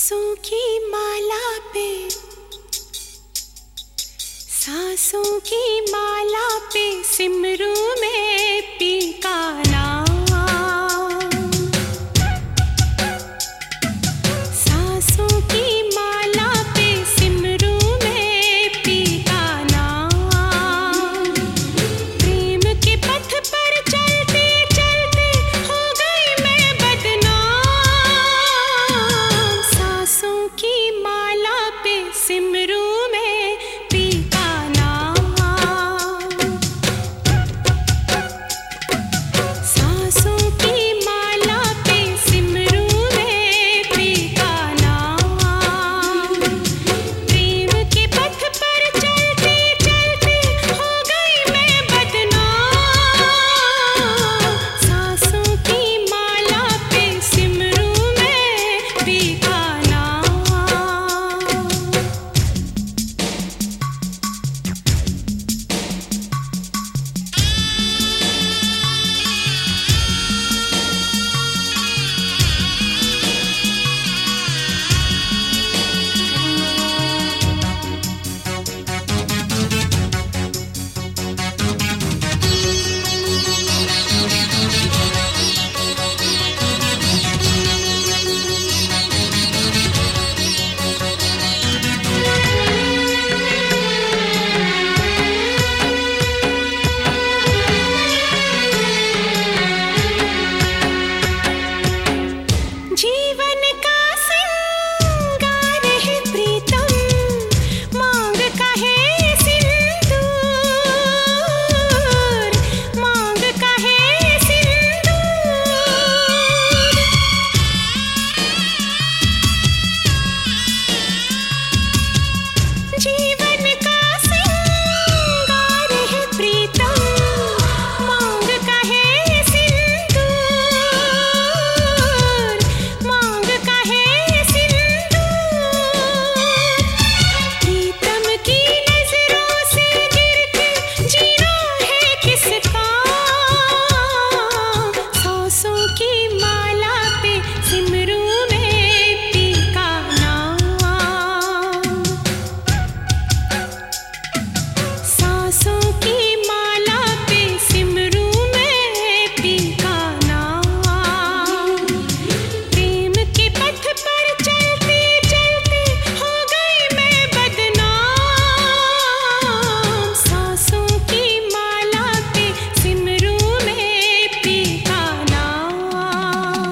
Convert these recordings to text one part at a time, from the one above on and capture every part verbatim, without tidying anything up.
सांसों की माला पे, सांसों की माला पे सिमरू में पी का नाम। सांसों की माला पे सिमरू में पी का नाम। प्रेम के पथ पर चलते चलते हो गई मैं बदनाम। सांसों की माला पे सिमरू में पी का नाम। सांसों की माला पे सिमरू में पी का नाम। प्रेम के पथ पर चलते चलते हो गई मैं बदनाम। सांसों की माला पे सिमरू में पी का नाम। जीवन का सिंगार है प्रीतम, मांग का है सिंदूर, मांग का है सिंदूर। जीवन का सिंगार है प्रीतम, मांग का है सिंदूर, मांग का है सिंदूर। प्रीतम की नजरों से गिर के जीना है किसका। सांसों की माला पे सिमरू में पी का नाम। सांसों की माला पे सिमरू में पी का नाम। प्रेम के पथ पर चलते चलते हो गई मैं बदनाम। सांसों की माला पे सिमरू में पी का नाम।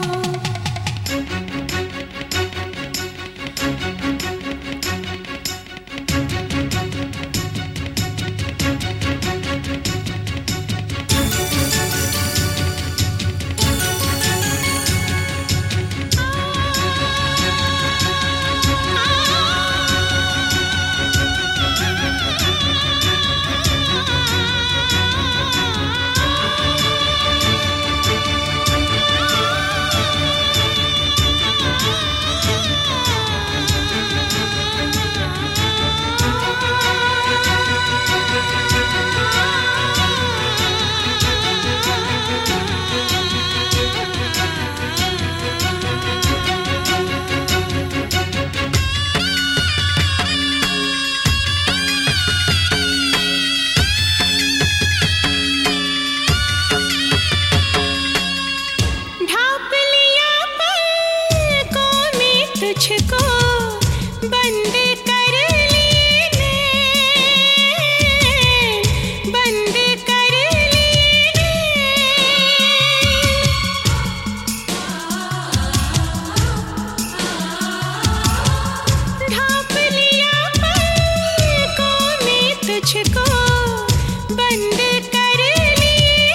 ढाप लिया पलकों में तुझको, बंद कर लिए नैन, बंद कर लिए नैन। ढाप लिया पलकों में तुझको, बंद कर लिए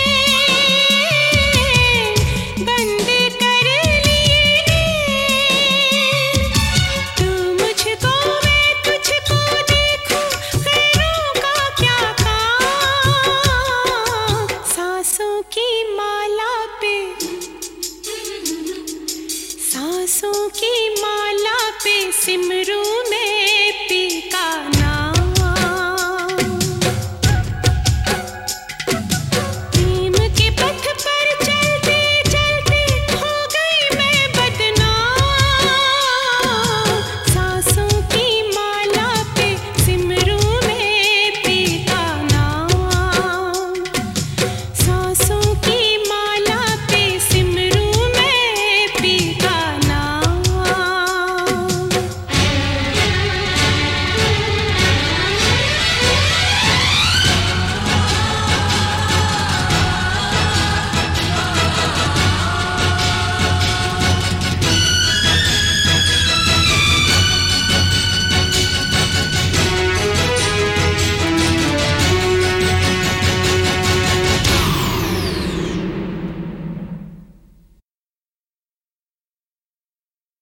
नैन, बंद कर लिए नैन। तू मुझको मैं तुझको देखूं, खैरों का क्या काम। सांसों की माला पे, सांसों की माला पे सिमरू